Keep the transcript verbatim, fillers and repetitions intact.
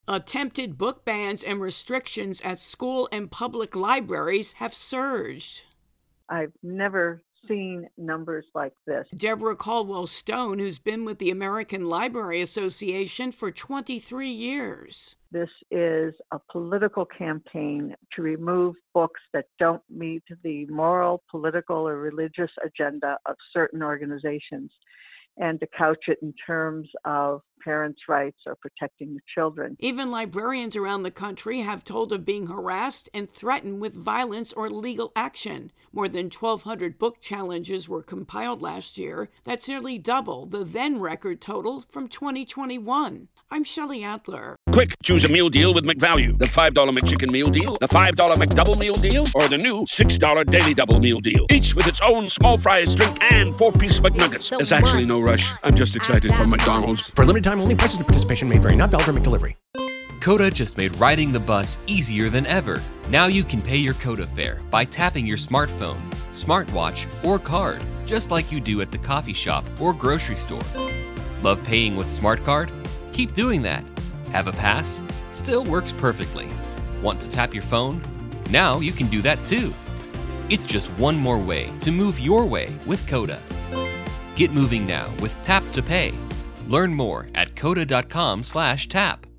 Attempted book bans and restrictions at school and public libraries have surged. I've never seen numbers like this. Deborah Caldwell Stone, who's been with the American Library Association for twenty-three years. This is a political campaign to remove books that don't meet the moral, political, or religious agenda of certain organizations, and to couch it in terms of parents' rights or protecting the children. Even librarians around the country have told of being harassed and threatened with violence or legal action. More than twelve hundred book challenges were compiled last year. That's nearly double the then record total from twenty twenty-one. I'm Shelley Adler. Quick, choose a meal deal with McValue. The five dollar McChicken meal deal, the five dollar McDouble meal deal, or the new six dollar Daily Double meal deal. Each with its own small fries, drink, and four-piece McNuggets. So There's actually much. no rush. I'm just excited for McDonald's. For a limited time only, prices and participation may vary, not valid for McDelivery. Coda just made riding the bus easier than ever. Now you can pay your Coda fare by tapping your smartphone, smartwatch, or card, just like you do at the coffee shop or grocery store. Love paying with Smart Card? Keep doing that. Have a pass? Still works perfectly. Want to tap your phone? Now you can do that too. It's just one more way to move your way with Coda. Get moving now with Tap to Pay. Learn more at coda dot com slash tap.